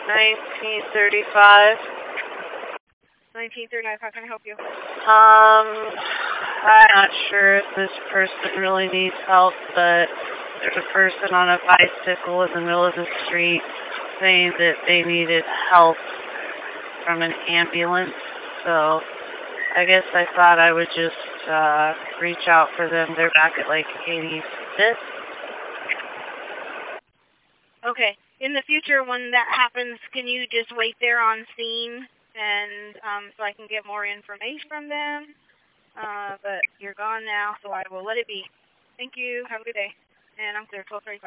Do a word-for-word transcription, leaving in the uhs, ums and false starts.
nineteen thirty-five. nineteen thirty-five, how can I help you? Um, I'm not sure if this person really needs help, but there's a person on a bicycle in the middle of the street saying that they needed help from an ambulance. So I guess I thought I would just uh, reach out for them. They're back at like eighty-fifth. Okay. In the future, when that happens, can you just wait there on scene and um, so I can get more information from them? Uh, but you're gone now, so I will let it be. Thank you. Have a good day. And I'm clear, twelve thirty-five.